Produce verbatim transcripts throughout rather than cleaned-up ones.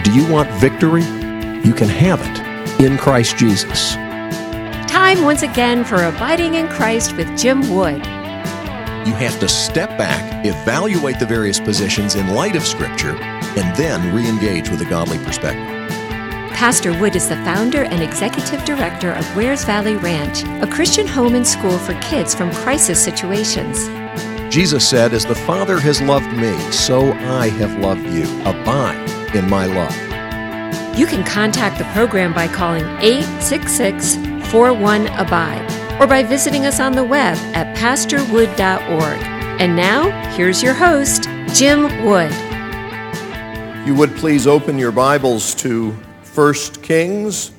Do you want victory? You can have it in Christ Jesus. Time once again for Abiding in Christ with Jim Wood. You have to step back, evaluate the various positions in light of Scripture, and then re-engage with a godly perspective. Pastor Wood is the founder and executive director of Wares Valley Ranch, a Christian home and school for kids from crisis situations. Jesus said, "As the Father has loved me, so I have loved you. Abide in my love." You can contact the program by calling eight six six, four one, ABIDE or by visiting us on the web at pastor wood dot org. And now, here's your host, Jim Wood. If you would please open your Bibles to First Kings.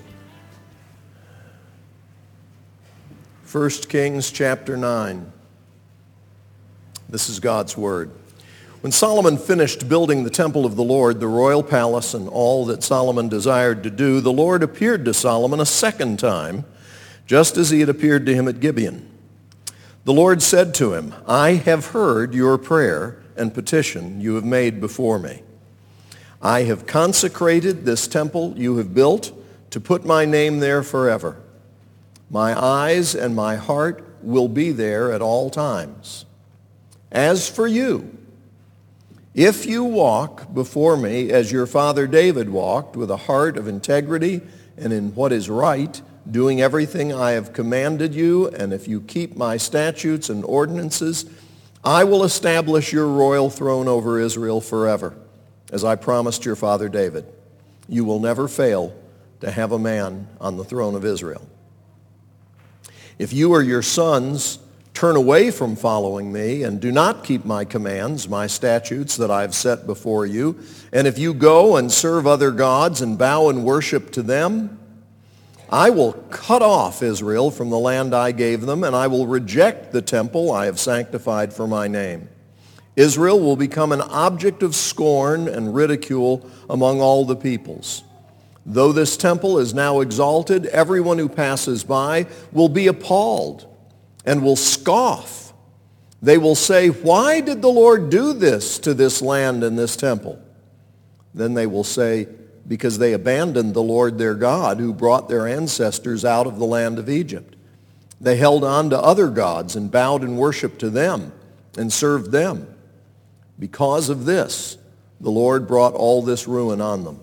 First Kings chapter nine. This is God's Word. When Solomon finished building the temple of the Lord, the royal palace, and all that Solomon desired to do, the Lord appeared to Solomon a second time, just as he had appeared to him at Gibeon. The Lord said to him, "I have heard your prayer and petition you have made before me. I have consecrated this temple you have built to put my name there forever. My eyes and my heart will be there at all times. As for you, if you walk before me as your father David walked, with a heart of integrity and in what is right, doing everything I have commanded you, and if you keep my statutes and ordinances, I will establish your royal throne over Israel forever, as I promised your father David. You will never fail to have a man on the throne of Israel. If you or your sons turn away from following me and do not keep my commands, my statutes that I have set before you, and if you go and serve other gods and bow and worship to them, I will cut off Israel from the land I gave them, and I will reject the temple I have sanctified for my name. Israel will become an object of scorn and ridicule among all the peoples. Though this temple is now exalted, everyone who passes by will be appalled and will scoff. They will say, 'Why did the Lord do this to this land and this temple?' Then they will say, 'Because they abandoned the Lord their God, who brought their ancestors out of the land of Egypt. They held on to other gods and bowed and worshiped to them and served them. Because of this, the Lord brought all this ruin on them.'"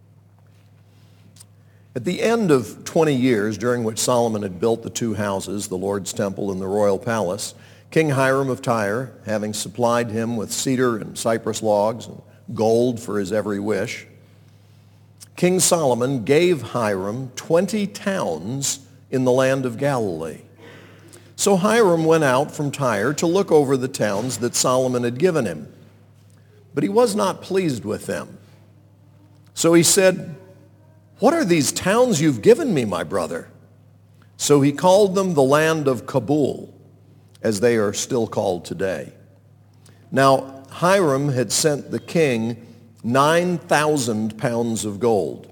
At the end of twenty years, during which Solomon had built the two houses, the Lord's temple and the royal palace, King Hiram of Tyre, having supplied him with cedar and cypress logs and gold for his every wish, King Solomon gave Hiram twenty towns in the land of Galilee. So Hiram went out from Tyre to look over the towns that Solomon had given him. But he was not pleased with them. So he said, "What are these towns you've given me, my brother?" So he called them the land of Kabul, as they are still called today. Now Hiram had sent the king nine thousand pounds of gold.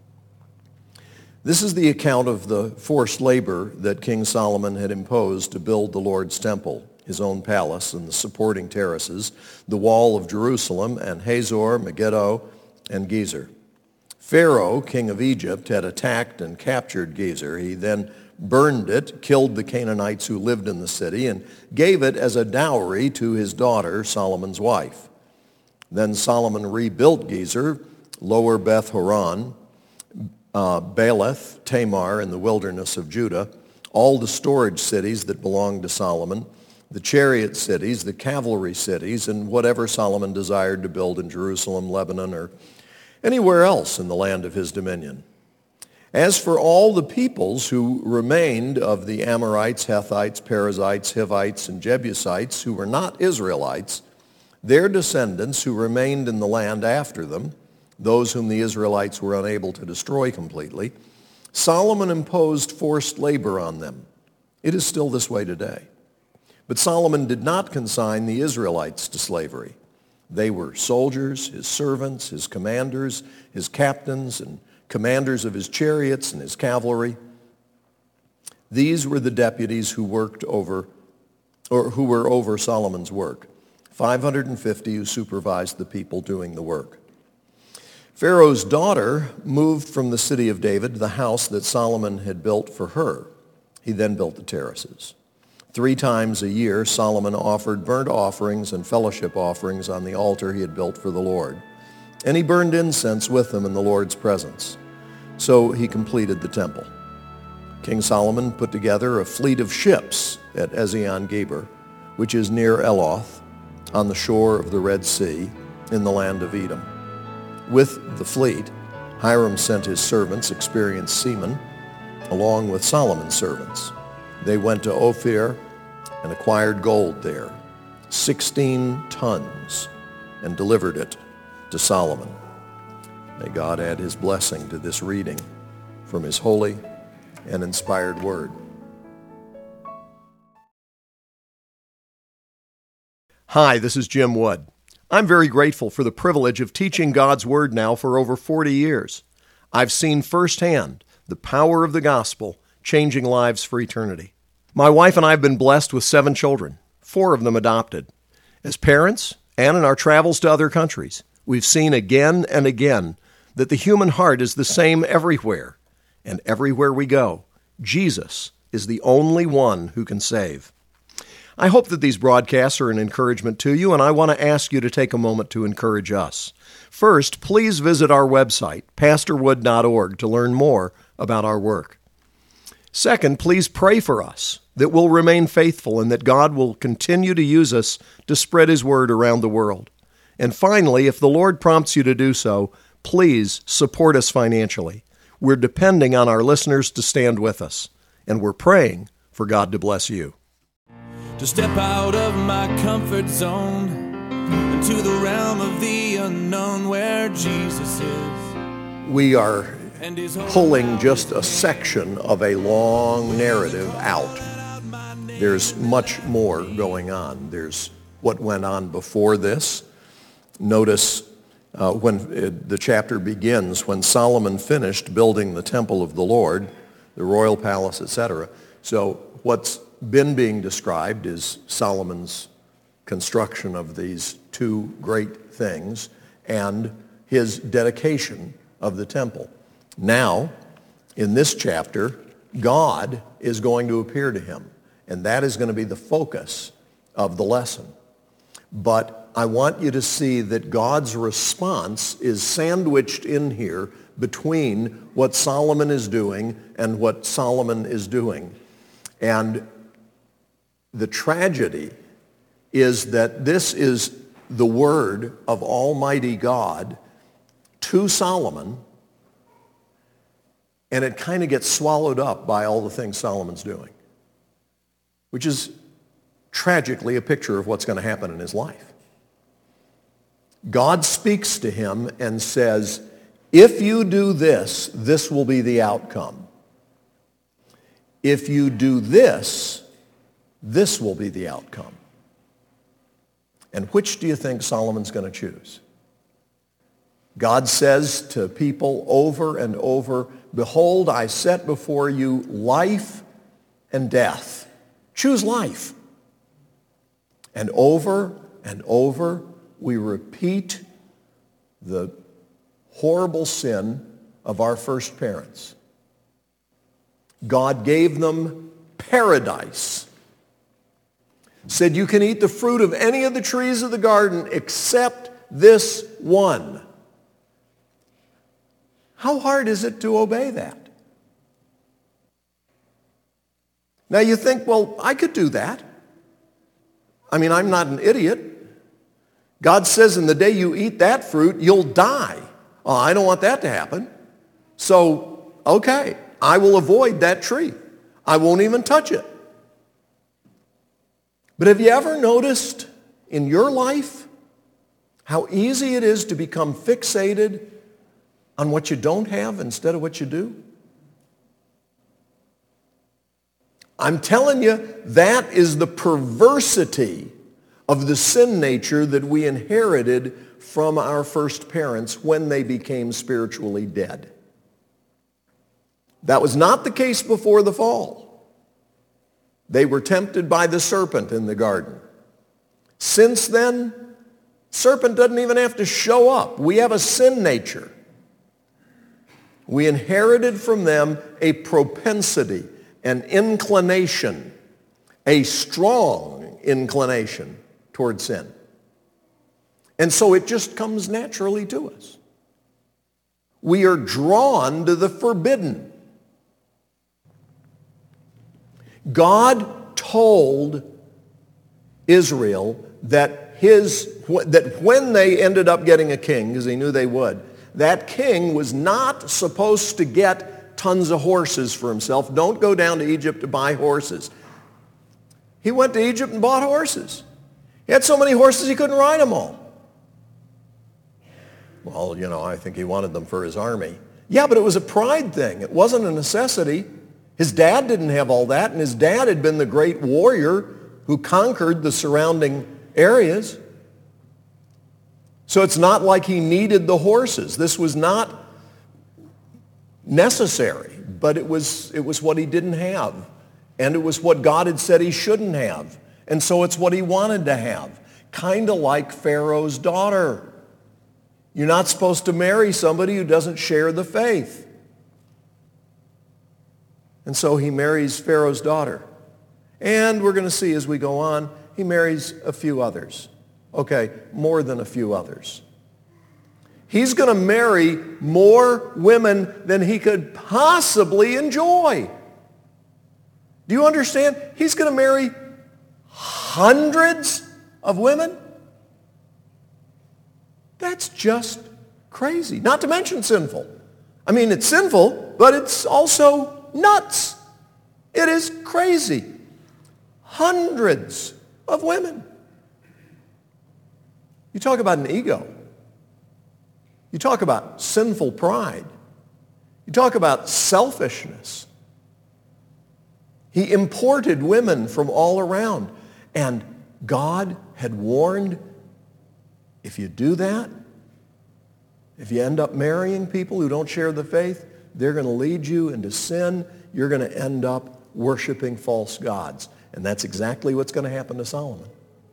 This is the account of the forced labor that King Solomon had imposed to build the Lord's temple, his own palace and the supporting terraces, the wall of Jerusalem, and Hazor, Megiddo, and Gezer. Pharaoh, king of Egypt, had attacked and captured Gezer. He then burned it, killed the Canaanites who lived in the city, and gave it as a dowry to his daughter, Solomon's wife. Then Solomon rebuilt Gezer, Lower Beth Horon, uh, Baalath, Tamar in the wilderness of Judah, all the storage cities that belonged to Solomon, the chariot cities, the cavalry cities, and whatever Solomon desired to build in Jerusalem, Lebanon, or anywhere else in the land of his dominion. As for all the peoples who remained of the Amorites, Hethites, Perizzites, Hivites, and Jebusites, who were not Israelites, their descendants who remained in the land after them, those whom the Israelites were unable to destroy completely, Solomon imposed forced labor on them. It is still this way today. But Solomon did not consign the Israelites to slavery. They were soldiers, his servants, his commanders, his captains, and commanders of his chariots and his cavalry. These were the deputies who worked over, or who were over Solomon's work, five hundred fifty who supervised the people doing the work. Pharaoh's daughter moved from the city of David to the house that Solomon had built for her. He then built the terraces. Three times a year, Solomon offered burnt offerings and fellowship offerings on the altar he had built for the Lord. And he burned incense with them in the Lord's presence. So he completed the temple. King Solomon put together a fleet of ships at Ezion-Geber, which is near Eloth, on the shore of the Red Sea, in the land of Edom. With the fleet, Hiram sent his servants, experienced seamen, along with Solomon's servants. They went to Ophir and acquired gold there, sixteen tons, and delivered it to Solomon. May God add his blessing to this reading from his holy and inspired word. Hi, this is Jim Wood. I'm very grateful for the privilege of teaching God's Word now for over forty years. I've seen firsthand the power of the gospel changing lives for eternity. My wife and I have been blessed with seven children, four of them adopted. As parents, and in our travels to other countries, we've seen again and again that the human heart is the same everywhere, and everywhere we go, Jesus is the only one who can save. I hope that these broadcasts are an encouragement to you, and I want to ask you to take a moment to encourage us. First, please visit our website, pastor wood dot org, to learn more about our work. Second, please pray for us that we'll remain faithful and that God will continue to use us to spread His word around the world. And finally, if the Lord prompts you to do so, please support us financially. We're depending on our listeners to stand with us, and we're praying for God to bless you. To step out of my comfort zone into the realm of the unknown where Jesus is. We are pulling just a section of a long narrative out. There's much more going on. There's what went on before this. Notice uh, when it, the chapter begins, when Solomon finished building the temple of the Lord, the royal palace, et cetera. So what's been being described is Solomon's construction of these two great things and his dedication of the temple. Now, in this chapter, God is going to appear to him, and that is going to be the focus of the lesson. But I want you to see that God's response is sandwiched in here between what Solomon is doing and what Solomon is doing. And the tragedy is that this is the word of Almighty God to Solomon, and it kind of gets swallowed up by all the things Solomon's doing, which is tragically a picture of what's going to happen in his life. God speaks to him and says, if you do this, this will be the outcome. If you do this, this will be the outcome. And which do you think Solomon's going to choose? God says to people over and over, behold, I set before you life and death. Choose life. And over and over, we repeat the horrible sin of our first parents. God gave them paradise. Said you can eat the fruit of any of the trees of the garden except this one. How hard is it to obey that? Now you think, well, I could do that. I mean, I'm not an idiot. God says in the day you eat that fruit, you'll die. Oh, I don't want that to happen. So, okay, I will avoid that tree. I won't even touch it. But have you ever noticed in your life how easy it is to become fixated on what you don't have instead of what you do? I'm telling you, that is the perversity of the sin nature that we inherited from our first parents when they became spiritually dead. That was not the case before the fall. They were tempted by the serpent in the garden. Since then, serpent doesn't even have to show up. We have a sin nature. We inherited from them a propensity, an inclination, a strong inclination toward sin. And so it just comes naturally to us. We are drawn to the forbidden. God told Israel that his that when they ended up getting a king, because he knew they would, that king was not supposed to get tons of horses for himself. Don't go down to Egypt to buy horses. He went to Egypt and bought horses. He had so many horses he couldn't ride them all. Well, you know, I think he wanted them for his army. Yeah, but it was a pride thing. It wasn't a necessity. His dad didn't have all that, and his dad had been the great warrior who conquered the surrounding areas. So it's not like he needed the horses. This was not necessary, but it was, it was what he didn't have. And it was what God had said he shouldn't have. And so it's what he wanted to have. Kind of like Pharaoh's daughter. You're not supposed to marry somebody who doesn't share the faith. And so he marries Pharaoh's daughter. And we're going to see as we go on, he marries a few others. Okay, more than a few others. He's going to marry more women than he could possibly enjoy. Do you understand? He's going to marry hundreds of women? That's just crazy. Not to mention sinful. I mean, it's sinful, but it's also nuts. It is crazy. Hundreds of women. You talk about an ego. You talk about sinful pride. You talk about selfishness. He imported women from all around. And God had warned, if you do that, if you end up marrying people who don't share the faith, they're going to lead you into sin. You're going to end up worshiping false gods. And that's exactly what's going to happen to Solomon.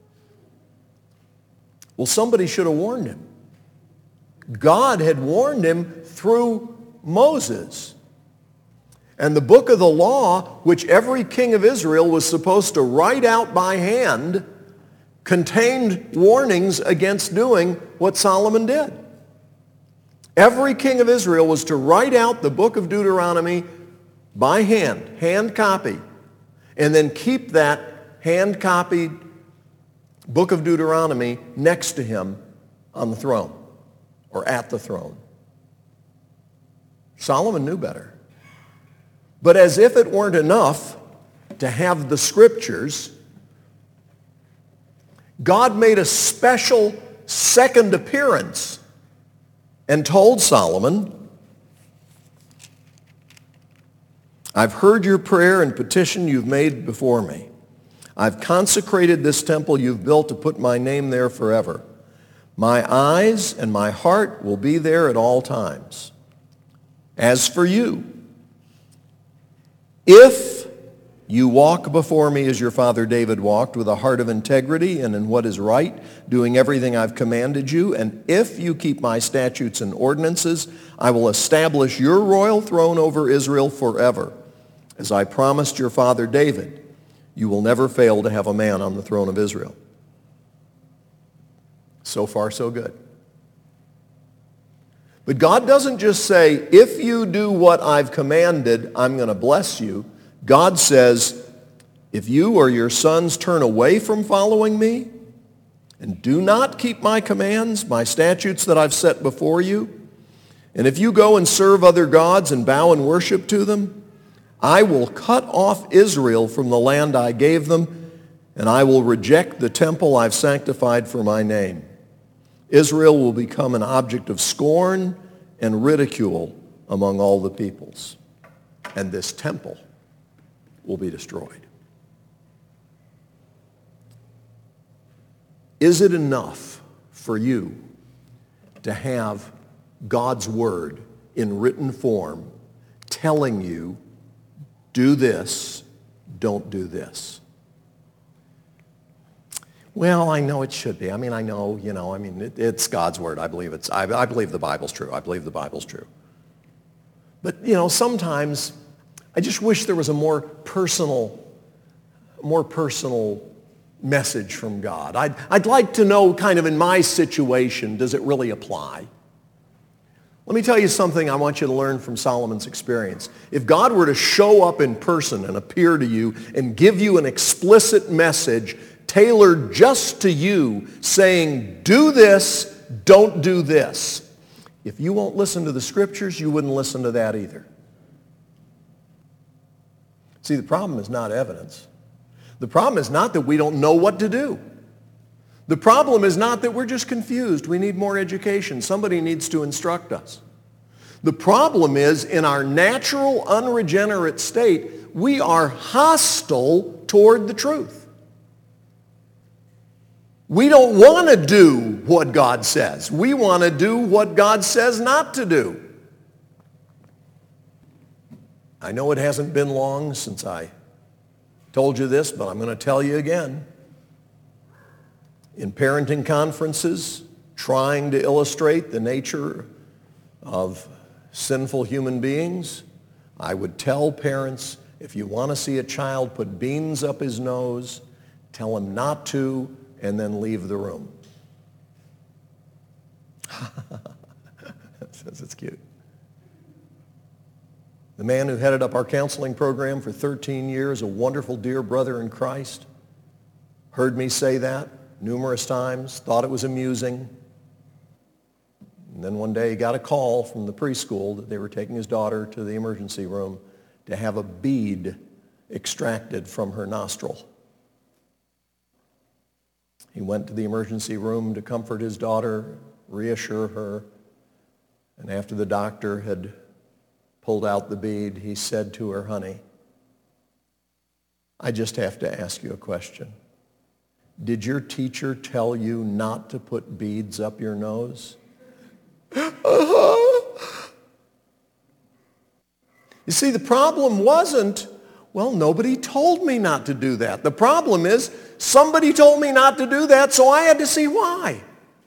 Well, somebody should have warned him. God had warned him through Moses. And the book of the law, which every king of Israel was supposed to write out by hand, contained warnings against doing what Solomon did. Every king of Israel was to write out the book of Deuteronomy by hand, hand copy, and then keep that hand-copied book of Deuteronomy next to him on the throne or at the throne. Solomon knew better. But as if it weren't enough to have the scriptures, God made a special second appearance and told Solomon, I've heard your prayer and petition you've made before me. I've consecrated this temple you've built to put my name there forever. My eyes and my heart will be there at all times. As for you, if you walk before me as your father David walked, with a heart of integrity and in what is right, doing everything I've commanded you, and if you keep my statutes and ordinances, I will establish your royal throne over Israel forever. As I promised your father David, you will never fail to have a man on the throne of Israel. So far, so good. But God doesn't just say, if you do what I've commanded, I'm going to bless you. God says, if you or your sons turn away from following me and do not keep my commands, my statutes that I've set before you, and if you go and serve other gods and bow and worship to them, I will cut off Israel from the land I gave them, and I will reject the temple I've sanctified for my name. Israel will become an object of scorn and ridicule among all the peoples, and this temple will be destroyed. Is it enough for you to have God's word in written form telling you, do this, don't do this? Well, I know it should be. I mean, I know, you know, I mean, it, it's God's word. I believe it's, I, I believe the Bible's true. I believe the Bible's true. But, you know, sometimes I just wish there was a more personal, more personal message from God. I'd, I'd like to know kind of in my situation, does it really apply? Let me tell you something I want you to learn from Solomon's experience. If God were to show up in person and appear to you and give you an explicit message tailored just to you, saying, do this, don't do this. If you won't listen to the scriptures, you wouldn't listen to that either. See, the problem is not evidence. The problem is not that we don't know what to do. The problem is not that we're just confused. We need more education. Somebody needs to instruct us. The problem is, in our natural, unregenerate state, we are hostile toward the truth. We don't want to do what God says. We want to do what God says not to do. I know it hasn't been long since I told you this, but I'm going to tell you again. In parenting conferences, trying to illustrate the nature of sinful human beings, I would tell parents, if you want to see a child put beans up his nose, tell him not to, and then leave the room. That's cute. The man who headed up our counseling program for thirteen years, a wonderful dear brother in Christ, heard me say that numerous times, thought it was amusing. And then one day he got a call from the preschool that they were taking his daughter to the emergency room to have a bead extracted from her nostril. He went to the emergency room to comfort his daughter, reassure her, and after the doctor had pulled out the bead, he said to her, honey, I just have to ask you a question. Did your teacher tell you not to put beads up your nose? Uh-huh. You see, the problem wasn't, well, nobody told me not to do that. The problem is, somebody told me not to do that, so I had to see why.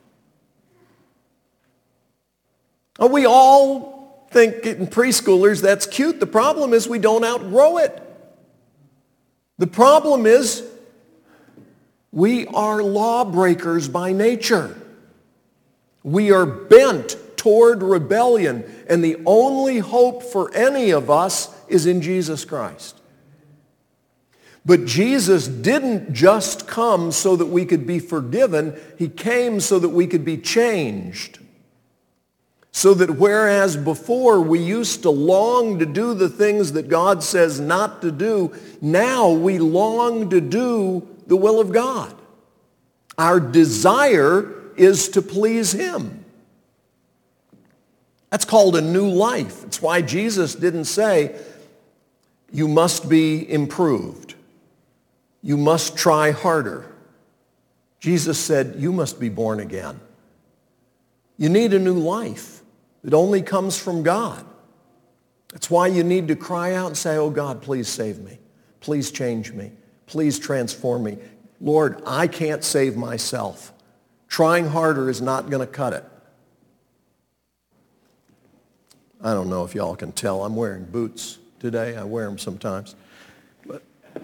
We all think in preschoolers that's cute. The problem is we don't outgrow it. The problem is we are lawbreakers by nature. We are bent toward rebellion, and the only hope for any of us is in Jesus Christ. But Jesus didn't just come so that we could be forgiven. He came so that we could be changed. So that whereas before we used to long to do the things that God says not to do, now we long to do the will of God. Our desire is to please Him. That's called a new life. It's why Jesus didn't say, you must be improved. You must try harder. Jesus said, you must be born again. You need a new life. It only comes from God. That's why you need to cry out and say, oh God, please save me. Please change me. Please transform me. Lord, I can't save myself. Trying harder is not going to cut it. I don't know if y'all can tell. I'm wearing boots today. I wear them sometimes. But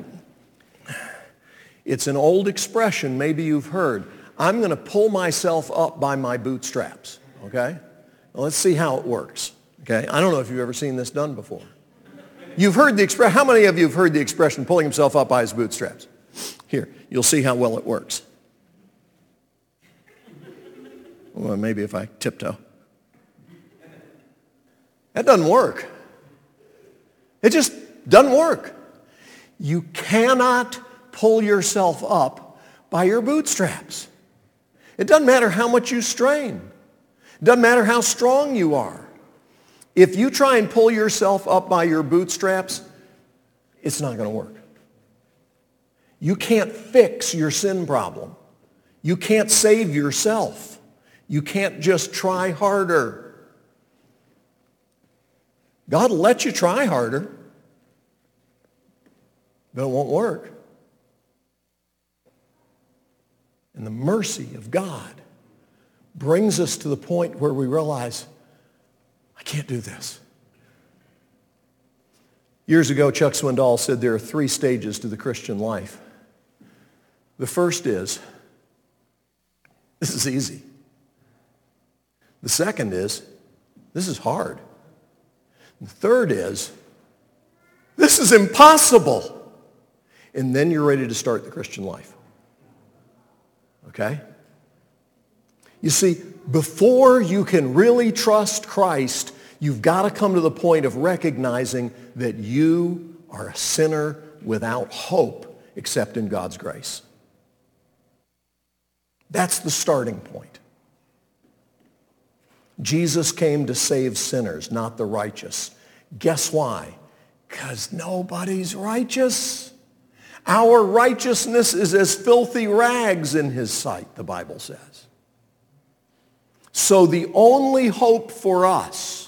it's an old expression maybe you've heard. I'm going to pull myself up by my bootstraps, okay? Well, let's see how it works, okay? I don't know if you've ever seen this done before. You've heard the expression. How many of you have heard the expression pulling himself up by his bootstraps? Here, you'll see how well it works. Well, maybe if I tiptoe. That doesn't work. It just doesn't work. You cannot pull yourself up by your bootstraps. It doesn't matter how much you strain. It doesn't matter how strong you are. If you try and pull yourself up by your bootstraps, it's not going to work. You can't fix your sin problem. You can't save yourself. You can't just try harder. God will let you try harder, but it won't work. And the mercy of God brings us to the point where we realize, I can't do this. Years ago, Chuck Swindoll said there are three stages to the Christian life. The first is, this is easy. The second is, this is hard. The third is, this is impossible. And then you're ready to start the Christian life. Okay? You see, before you can really trust Christ, you've got to come to the point of recognizing that you are a sinner without hope except in God's grace. That's the starting point. Jesus came to save sinners, not the righteous. Guess why? Because nobody's righteous. Our righteousness is as filthy rags in his sight, the Bible says. So the only hope for us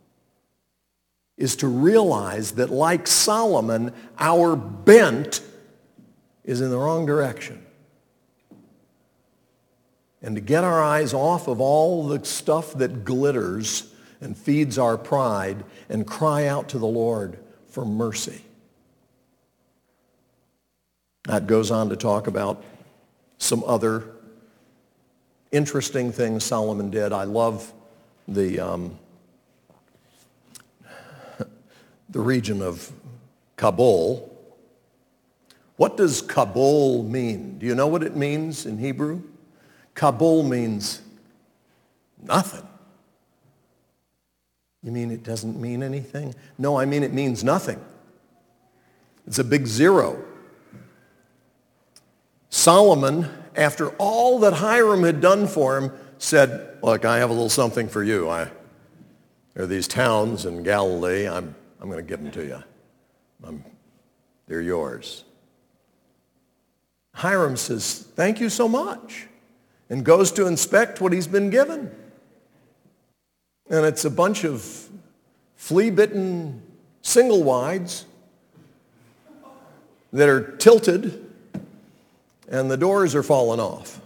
is to realize that, like Solomon, our bent is in the wrong direction. And to get our eyes off of all the stuff that glitters and feeds our pride and cry out to the Lord for mercy. That goes on to talk about some other interesting things Solomon did. I love the, um, the region of Kabul. What does Kabul mean? Do you know what it means in Hebrew? Kabul means nothing. You mean it doesn't mean anything? No, I mean it means nothing. It's a big zero. Solomon, after all that Hiram had done for him, said, look, I have a little something for you. I, there are these towns in Galilee. I'm, I'm going to give them to you. I'm, they're yours. Hiram says, thank you so much, and goes to inspect what he's been given. And it's a bunch of flea-bitten single wides that are tilted, and the doors are falling off.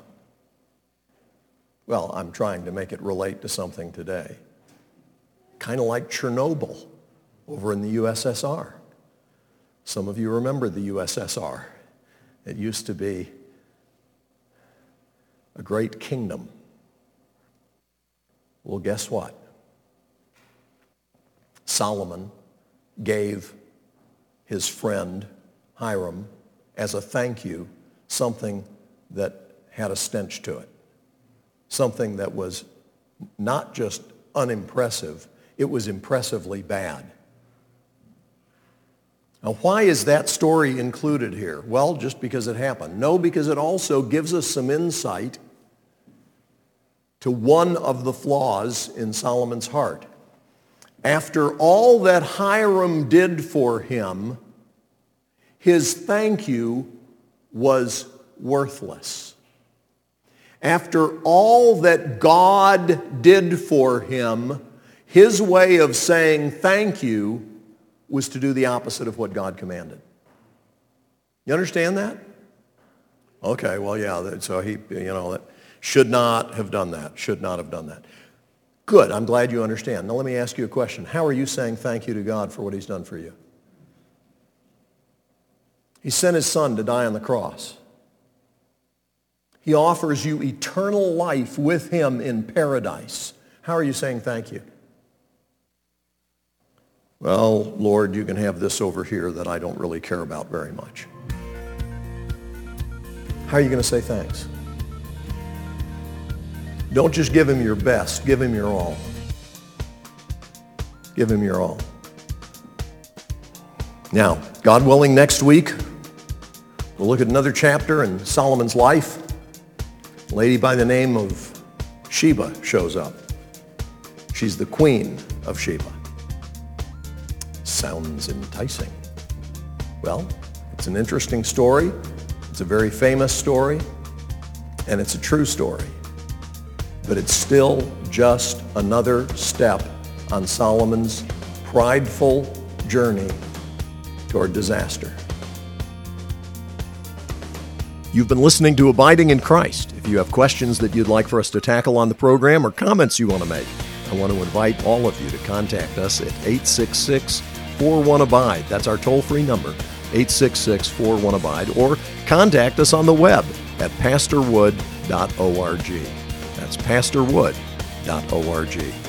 Well, I'm trying to make it relate to something today. Kind of like Chernobyl over in the U S S R. Some of you remember the U S S R. It used to be a great kingdom. Well, guess what? Solomon gave his friend Hiram, as a thank you, something that had a stench to it. Something that was not just unimpressive, it was impressively bad. Now, why is that story included here? Well, just because it happened. No, because it also gives us some insight to one of the flaws in Solomon's heart. After all that Hiram did for him, his thank you was worthless. After all that God did for him, his way of saying thank you was to do the opposite of what God commanded. You understand that? Okay, well, yeah, so he, you know, that should not have done that, should not have done that. Good, I'm glad you understand. Now let me ask you a question. How are you saying thank you to God for what he's done for you? He sent his son to die on the cross. He offers you eternal life with him in paradise. How are you saying thank you? Well, Lord, you can have this over here that I don't really care about very much. How are you going to say thanks? Don't just give him your best. Give him your all. Give him your all. Now, God willing, next week, we'll look at another chapter in Solomon's life. A lady by the name of Sheba shows up. She's the queen of Sheba. Sounds enticing. Well, it's an interesting story. It's a very famous story, and it's a true story. But it's still just another step on Solomon's prideful journey toward disaster. You've been listening to Abiding in Christ. If you have questions that you'd like for us to tackle on the program or comments you want to make, I want to invite all of you to contact us at eight six six, four one, abide. That's our toll-free number, eight six six, four one, abide. Or contact us on the web at pastor wood dot org. That's pastor wood dot org.